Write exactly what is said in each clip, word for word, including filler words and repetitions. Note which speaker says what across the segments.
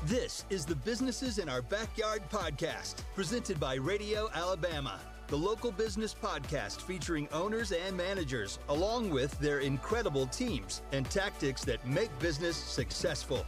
Speaker 1: This is the Businesses in Our Backyard podcast, presented by Radio Alabama, the local business podcast featuring owners and managers, along with their incredible teams and tactics that make business successful.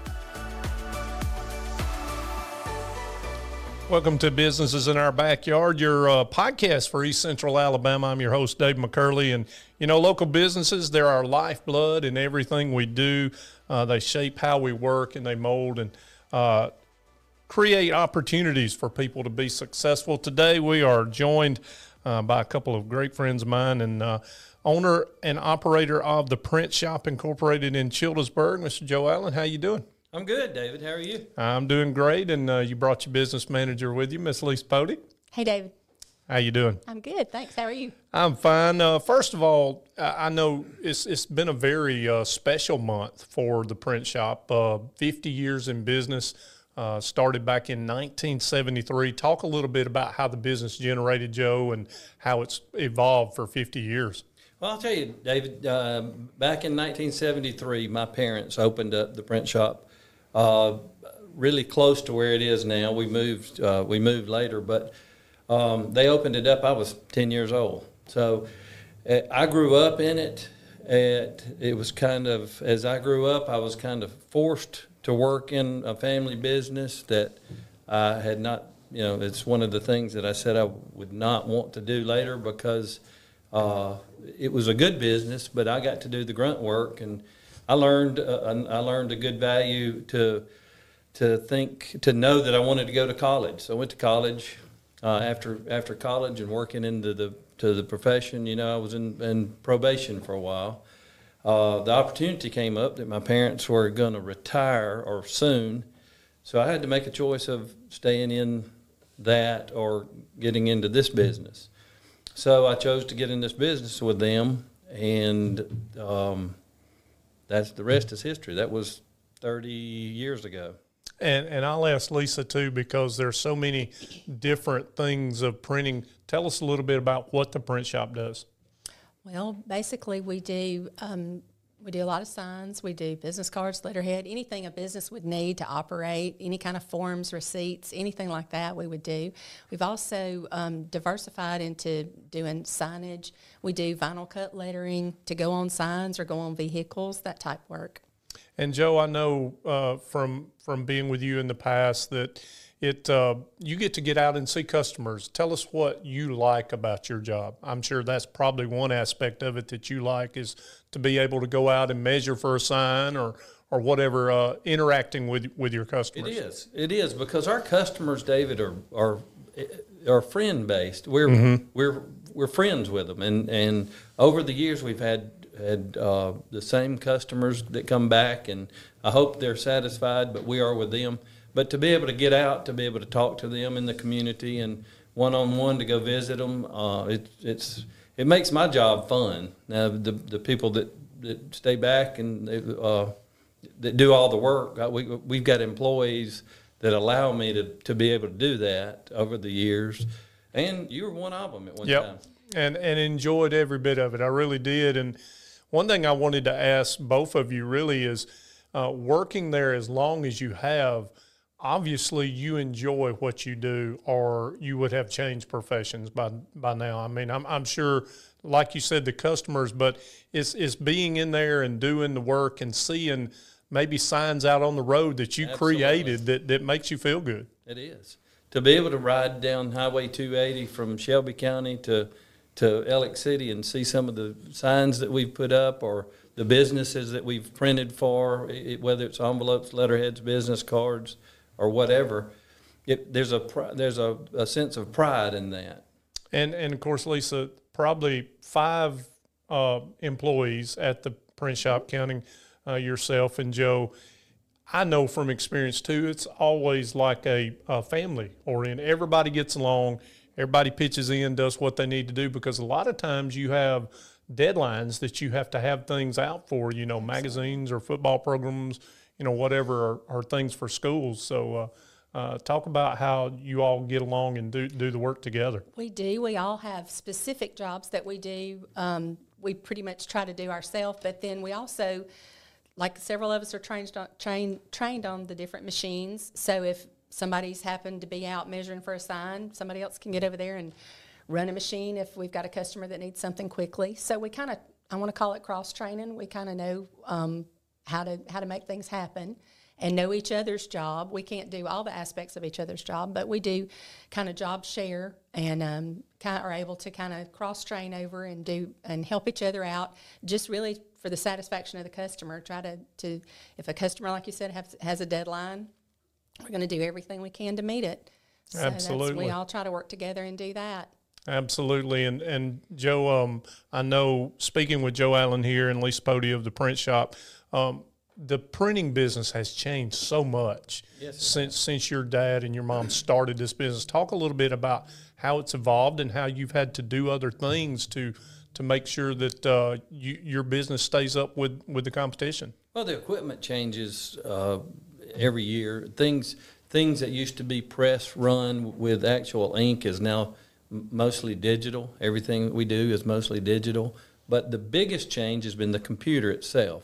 Speaker 2: Welcome to Businesses in Our Backyard, your uh, podcast for East Central Alabama. I'm your host, Dave McCurley. And, you know, local businesses, they're our lifeblood in everything we do. Uh, they shape how we work, and they mold and uh, create opportunities for people to be successful. Today, we are joined uh, by a couple of great friends of mine, and uh, owner and operator of the Print Shop Incorporated in Childersburg, Mister Joe Allen. How you doing?
Speaker 3: I'm good, David. How are you?
Speaker 2: I'm doing great, and uh, you brought your business manager with you, Miss Lisa Pody.
Speaker 4: Hey, David.
Speaker 2: How you doing?
Speaker 4: I'm good, thanks. How are you?
Speaker 2: I'm fine. Uh, first of all, I know it's it's been a very uh, special month for the Print Shop. Uh, fifty years in business, uh, started back in nineteen seventy-three. Talk a little bit about how the business generated, Joe, and how it's evolved for fifty years.
Speaker 3: Well, I'll tell you, David, uh, back in nineteen seventy-three, my parents opened up the print shop uh, really close to where it is now. We moved, uh, we moved later, but Um, they opened it up. I was ten years old. So uh, I grew up in it. It, it was kind of, as I grew up, I was kind of forced to work in a family business that I had not, you know, it's one of the things that I said I would not want to do later because uh, it was a good business, but I got to do the grunt work. And I learned, uh, I learned a good value to, to think, to know that I wanted to go to college. So I went to college. Uh, after after college and working into the to the profession, you know, I was in, in probation for a while. Uh, the opportunity came up that my parents were going to retire or soon, so I had to make a choice of staying in that or getting into this business. So I chose to get in this business with them, and um, that's the rest is history. That was thirty years ago.
Speaker 2: And and I'll ask Lisa, too, because there's so many different things of printing. Tell us a little bit about what the Print Shop does.
Speaker 4: Well, basically we do um, we do a lot of signs. We do business cards, letterhead, anything a business would need to operate, any kind of forms, receipts, anything like that we would do. We've also um, diversified into doing signage. We do vinyl cut lettering to go on signs or go on vehicles, that type of work.
Speaker 2: And Joe, I know uh, from from being with you in the past that it uh, you get to get out and see customers. Tell us what you like about your job. I'm sure that's probably one aspect of it that you like is to be able to go out and measure for a sign or or whatever, uh, interacting with with your customers.
Speaker 3: It is. It is because our customers, David, are are are friend based. We're
Speaker 2: Mm-hmm.
Speaker 3: we're we're friends with them, and and over the years we've had. had uh, the same customers that come back, and I hope they're satisfied, but we are with them. But to be able to get out, to be able to talk to them in the community and one-on-one to go visit them, uh, it, it's, it makes my job fun. Now, the, the people that, that stay back and they, uh, that do all the work, we, we've got employees that allow me to, to be able to do that over the years, and you were one of them at one
Speaker 2: yep.
Speaker 3: time.
Speaker 2: And, and enjoyed every bit of it. I really did. And one thing I wanted to ask both of you really is uh, working there as long as you have, obviously you enjoy what you do or you would have changed professions by by now. I mean, I'm, I'm sure, like you said, the customers, but it's, it's being in there and doing the work and seeing maybe signs out on the road that you
Speaker 3: Absolutely.
Speaker 2: created that, that makes you feel good.
Speaker 3: It is. To be able to ride down Highway two eighty from Shelby County to to Ellick City and see some of the signs that we've put up or the businesses that we've printed for, it, whether it's envelopes, letterheads, business cards, or whatever, it, there's a there's a, a sense of pride in that.
Speaker 2: And, and of course, Lisa, probably five uh, employees at the print shop, counting uh, yourself and Joe. I know from experience, too, it's always like a, a family oriented. Everybody gets along. Everybody pitches in, does what they need to do, because a lot of times you have deadlines that you have to have things out for, you know, magazines or football programs, you know, whatever are, are things for schools. So uh, uh, talk about how you all get along and do, do the work together.
Speaker 4: We do. We all have specific jobs that we do. Um, we pretty much try to do ourselves, but then we also like several of us are trained on, trained trained on the different machines. So if somebody's happened to be out measuring for a sign, somebody else can get over there and run a machine if we've got a customer that needs something quickly. So we kind of, I want to call it cross training. We kind of know um, how to how to make things happen and know each other's job. We can't do all the aspects of each other's job, but we do kind of job share and um, kind of are able to kind of cross train over and do and help each other out. Just really for the satisfaction of the customer. Try to, to if a customer, like you said, has, has a deadline, we're going to do everything we can to meet it. So
Speaker 2: Absolutely.
Speaker 4: That's, we all try to work together and do that.
Speaker 2: Absolutely. And, and Joe, um, I know speaking with Joe Allen here and Lisa Pody of the print shop, um, the printing business has changed so much
Speaker 3: Yes,
Speaker 2: since since your dad and your mom started this business. Talk a little bit about how it's evolved and how you've had to do other things to to make sure that uh, you, your business stays up with, with the competition.
Speaker 3: Well, the equipment changes uh, every year. Things things that used to be press run with actual ink is now m- mostly digital. Everything that we do is mostly digital. But the biggest change has been the computer itself.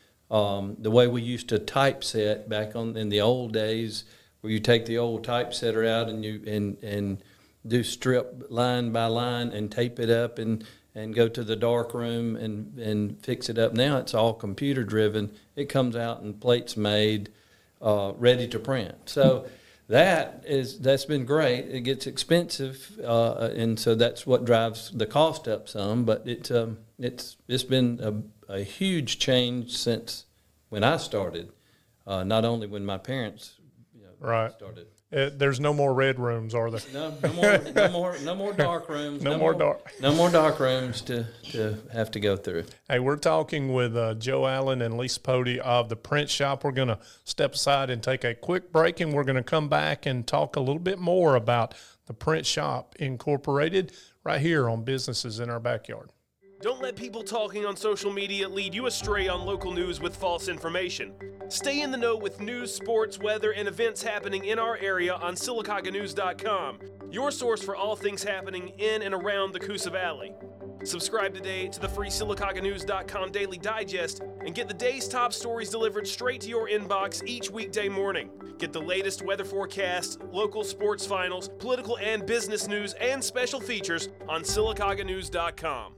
Speaker 3: Um, the way we used to typeset back on in the old days, where you take the old typesetter out and you and and do strip line by line and tape it up and, and go to the dark room and, and fix it up. Now it's all computer driven. It comes out and plates made, uh, ready to print. So that is that's been great. It gets expensive, uh, and so that's what drives the cost up some. But it um, it's it's been a, a huge change since when I started. Uh, not only when my parents you know,
Speaker 2: Right.
Speaker 3: started.
Speaker 2: Uh, there's no more red rooms, are there?
Speaker 3: No, no more, no more, no more dark rooms.
Speaker 2: No more dark.
Speaker 3: No more dark rooms to, to have to go through.
Speaker 2: Hey, we're talking with uh, Joe Allen and Lisa Pody of the print shop. We're going to step aside and take a quick break, and we're going to come back and talk a little bit more about the Print Shop Incorporated right here on Businesses in Our Backyard.
Speaker 5: Don't let people talking on social media lead you astray on local news with false information. Stay in the know with news, sports, weather, and events happening in our area on Sylacauga News dot com, your source for all things happening in and around the Coosa Valley. Subscribe today to the free Sylacauga News dot com Daily Digest and get the day's top stories delivered straight to your inbox each weekday morning. Get the latest weather forecasts, local sports finals, political and business news, and special features on Sylacauga News dot com.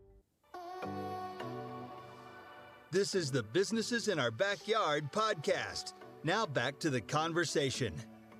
Speaker 1: This is the Businesses in Our Backyard podcast. Now back to the conversation.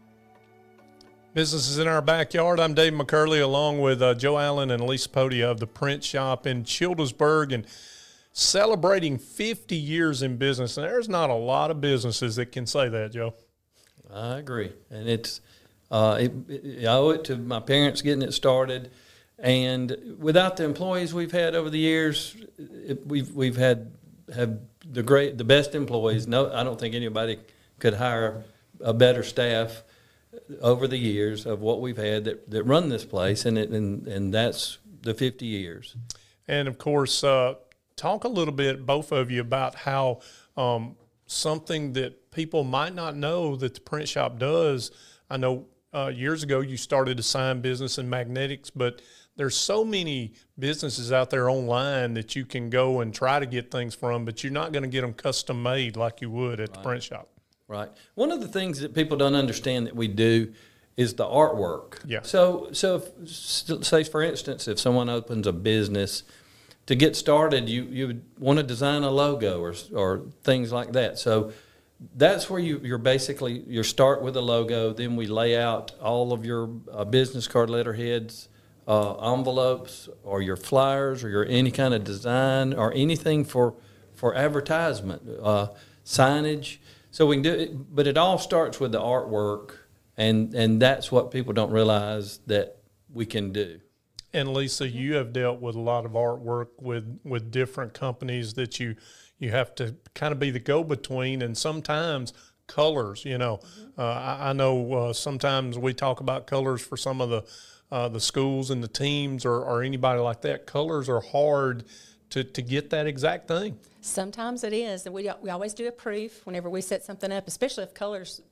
Speaker 2: Businesses in Our Backyard. I'm Dave McCurley along with uh, Joe Allen and Lisa Pody of the print shop in Childersburg, and celebrating fifty years in business. And there's not a lot of businesses that can say that, Joe.
Speaker 3: I agree. And it's, uh, it, it, I owe it to my parents getting it started. And without the employees we've had over the years, it, we've, we've had, have the great, the best employees. No, I don't think anybody could hire a better staff over the years of what we've had that, that run this place, and it, and and that's the fifty years.
Speaker 2: And of course, uh, talk a little bit, both of you, about how um, something that people might not know that the print shop does. I know uh, years ago you started a sign business in magnetics, but there's so many businesses out there online that you can go and try to get things from, but you're not going to get them custom made like you would at the print shop.
Speaker 3: Right. One of the things that people don't understand that we do is the artwork.
Speaker 2: Yeah.
Speaker 3: So, so if, say for instance, if someone opens a business, to get started, you you would want to design a logo or or things like that. So that's where you you're basically you start with a logo. Then we lay out all of your uh, business card letterheads, uh, envelopes, or your flyers, or your any kind of design or anything for for advertisement, uh, signage. So we can do it, but it all starts with the artwork, and, and that's what people don't realize that we can do.
Speaker 2: And Lisa, you have dealt with a lot of artwork with, with different companies that you you have to kind of be the go-between, and sometimes colors. You know, uh, I, I know uh, sometimes we talk about colors for some of the uh, the schools and the teams or, or anybody like that. Colors are hard to, to get that exact thing.
Speaker 4: Sometimes it is, and we we always do a proof whenever we set something up, especially if colors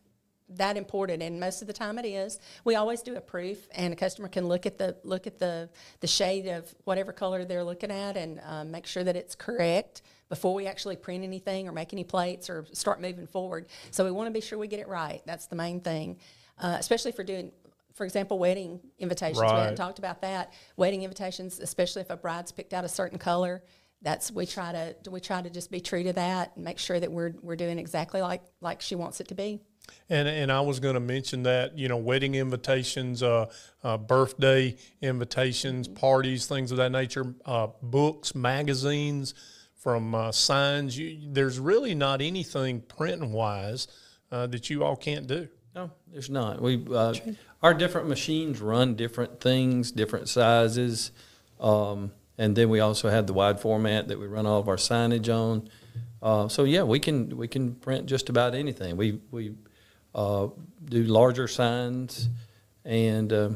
Speaker 4: that important, and most of the time it is. We always do a proof, and a customer can look at the look at the the shade of whatever color they're looking at, and um, make sure that it's correct before we actually print anything or make any plates or start moving forward. So we want to be sure we get it right. That's the main thing, uh, especially for doing, for example, wedding invitations.
Speaker 2: Right.
Speaker 4: We hadn't talked about that. Wedding invitations, especially if a bride's picked out a certain color. That's we try to we try to just be true to that and make sure that we're we're doing exactly like like she wants it to be.
Speaker 2: And and I was going to mention that, you know, wedding invitations, uh, uh, birthday invitations, parties, things of that nature, uh, books, magazines, from uh, signs. You, there's really not anything printing wise uh, that you all can't do.
Speaker 3: No, there's not. We uh, our different machines run different things, different sizes, um, and then we also have the wide format that we run all of our signage on. Uh, so yeah, we can we can print just about anything. We we uh, do larger signs, and uh,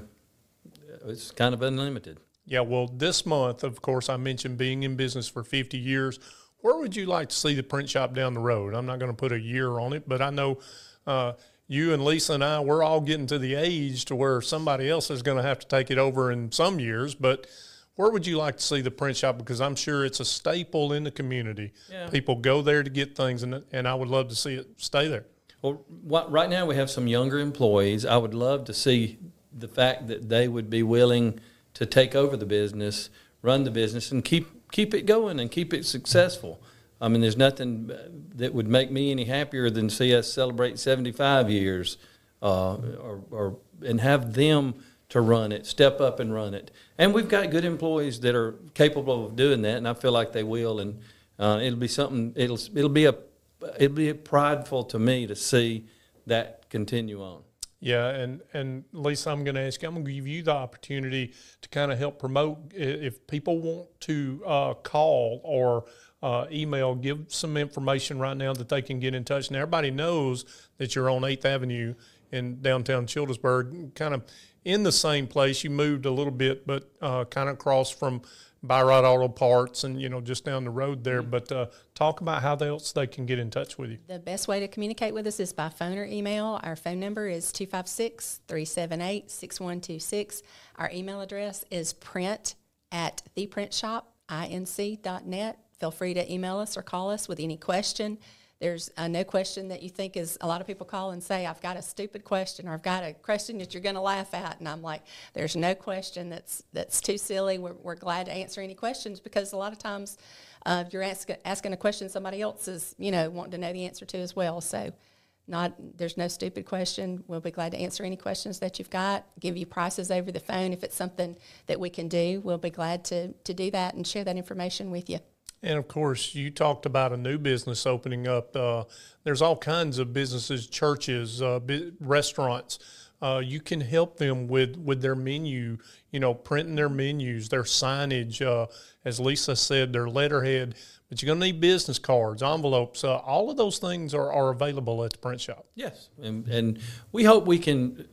Speaker 3: it's kind of unlimited.
Speaker 2: Yeah, well, this month, of course, I mentioned being in business for fifty years. Where would you like to see the print shop down the road? I'm not going to put a year on it, but I know uh, you and Lisa and I, we're all getting to the age to where somebody else is going to have to take it over in some years. But where would you like to see the print shop? Because I'm sure it's a staple in the community.
Speaker 3: Yeah.
Speaker 2: People go there to get things, and and I would love to see it stay there.
Speaker 3: Well, what, right now we have some younger employees. I would love to see the fact that they would be willing to take over the business, run the business, and keep keep it going and keep it successful. I mean, there's nothing that would make me any happier than see us celebrate seventy-five years, uh, or, or and have them to run it, step up and run it. And we've got good employees that are capable of doing that, and I feel like they will. And uh, it'll be something. It'll it'll be a it'll be prideful to me to see that continue on.
Speaker 2: Yeah, and, and Lisa, I'm going to ask you, I'm going to give you the opportunity to kind of help promote. If people want to uh, call or uh, email, give some information right now that they can get in touch. Now, everybody knows that you're on eighth Avenue in downtown Childersburg, kind of in the same place. You moved a little bit, but uh, kind of across from Byright Auto Parts and, you know, just down the road there. But uh, talk about how else they can get in touch with you.
Speaker 4: The best way to communicate with us is by phone or email. Our phone number is two five six, three seven eight, six one two six. Our email address is print at the print shop inc dot net. Feel free to email us or call us with any question. There's uh, no question that you think is, a lot of people call and say, I've got a stupid question, or I've got a question that you're going to laugh at. And I'm like, there's no question that's that's too silly. We're, we're glad to answer any questions, because a lot of times uh, you're ask, asking a question somebody else is, you know, wanting to know the answer to as well. So not there's no stupid question. We'll be glad to answer any questions that you've got, give you prices over the phone. If it's something that we can do, we'll be glad to, to do that and share that information with you.
Speaker 2: And, of course, you talked about a new business opening up. Uh, there's all kinds of businesses, churches, uh, bi- restaurants. Uh, you can help them with, with their menu, you know, printing their menus, their signage, uh, as Lisa said, their letterhead. But you're going to need business cards, envelopes. Uh, all of those things are, are available at the print shop.
Speaker 3: Yes, and, and we hope we can,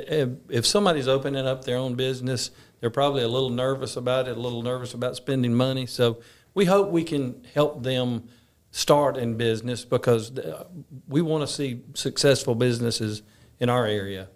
Speaker 3: if somebody's opening up their own business, they're probably a little nervous about it, a little nervous about spending money. So we hope we can help them start in business, because we want to see successful businesses in our area.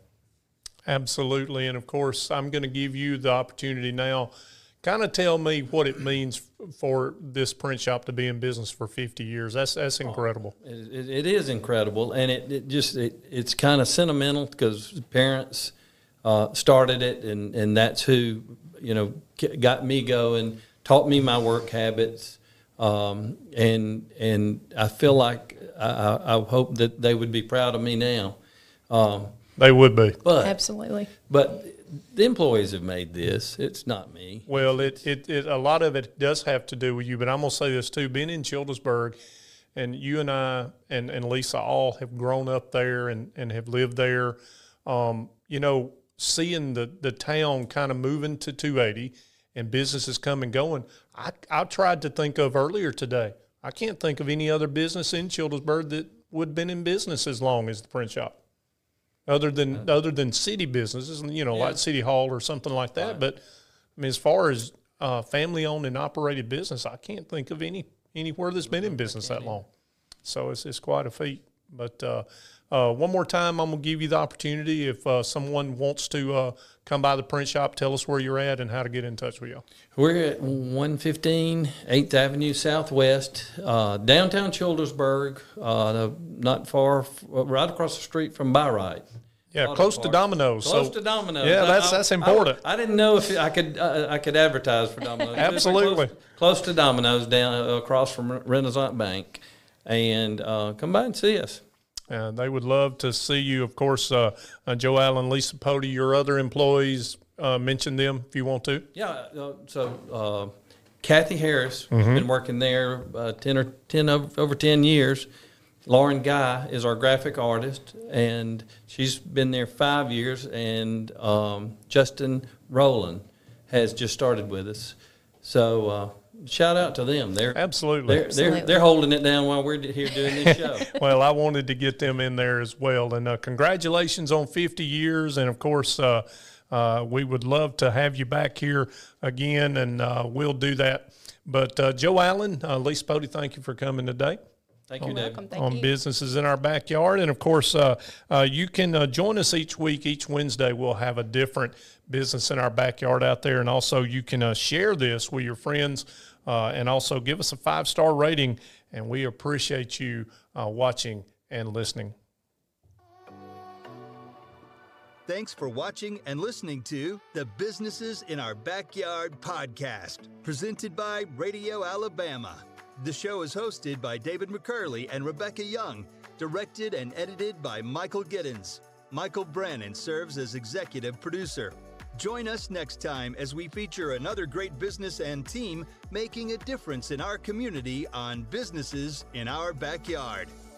Speaker 2: Absolutely. And, of course, I'm going to give you the opportunity now. Kind of tell me what it means for this print shop to be in business for fifty years. That's that's incredible.
Speaker 3: Oh, it, it is incredible, and it, it just it, it's kind of sentimental, because parents uh, started it, and, and that's who, you know, got me going, taught me my work habits, um, and and I feel like I, I hope that they would be proud of me now. Um,
Speaker 2: They would be.
Speaker 3: but
Speaker 4: Absolutely.
Speaker 3: But the employees have made this. It's not me.
Speaker 2: Well, it, it, it a lot of it does have to do with you, but I'm going to say this too. Being in Childersburg, and you and I and, and Lisa all have grown up there and, and have lived there, um, you know, seeing the, the town kind of moving to two eighty and businesses come and going, I, I tried to think of earlier today. I can't think of any other business in Childersburg that would have been in business as long as the print shop. Other than uh, other than city businesses, you know, yeah. like City Hall or something like that. Right. But I mean, as far as uh, family-owned and operated business, I can't think of any anywhere that's been in business that long. So it's it's quite a feat. But uh, uh, one more time, I'm going to give you the opportunity if uh, someone wants to uh, come by the print shop, tell us where you're at and how to get in touch with you.
Speaker 3: We're at one fifteen eighth Avenue Southwest, uh, downtown Childersburg, uh, not far, right across the street from Byright.
Speaker 2: Yeah,
Speaker 3: Auto
Speaker 2: close to
Speaker 3: parts.
Speaker 2: Domino's.
Speaker 3: Close
Speaker 2: so,
Speaker 3: to Domino's.
Speaker 2: Yeah, that's
Speaker 3: I,
Speaker 2: that's important.
Speaker 3: I, I didn't know if I could uh, I could advertise for Domino's.
Speaker 2: Absolutely.
Speaker 3: Close, close to Domino's, down uh, across from Renaissance Bank, and uh, come by and see us.
Speaker 2: And they would love to see you. Of course, uh, uh, Joe Allen, Lisa Pody, your other employees, uh, mention them if you want to.
Speaker 3: Yeah. Uh, so uh, Kathy Harris has
Speaker 2: Mm-hmm.
Speaker 3: been working there uh, ten or ten over, over ten years. Lauren Guy is our graphic artist, and she's been there five years. And um, Justin Rowland has just started with us. So uh, shout out to them. They're
Speaker 2: Absolutely.
Speaker 3: they're,
Speaker 4: Absolutely.
Speaker 3: they're they're holding it down while we're here doing this show.
Speaker 2: Well, I wanted to get them in there as well. And uh, congratulations on fifty years. And, of course, uh, uh, we would love to have you back here again, and uh, we'll do that. But, uh, Joe Allen, uh, Lisa Pody, thank you for coming today.
Speaker 3: Thank you,
Speaker 4: You're
Speaker 3: David.
Speaker 4: welcome. Thank
Speaker 2: on
Speaker 4: you.
Speaker 2: Businesses in Our Backyard. And, of course, uh, uh, you can uh, join us each week. Each Wednesday we'll have a different business in our backyard out there. And also you can uh, share this with your friends uh, and also give us a five-star rating. And we appreciate you uh, watching and listening.
Speaker 1: Thanks for watching and listening to the Businesses in Our Backyard podcast, presented by Radio Alabama. The show is hosted by David McCurley and Rebecca Young, directed and edited by Michael Giddens. Michael Brannon serves as executive producer. Join us next time as we feature another great business and team making a difference in our community on Businesses in Our Backyard.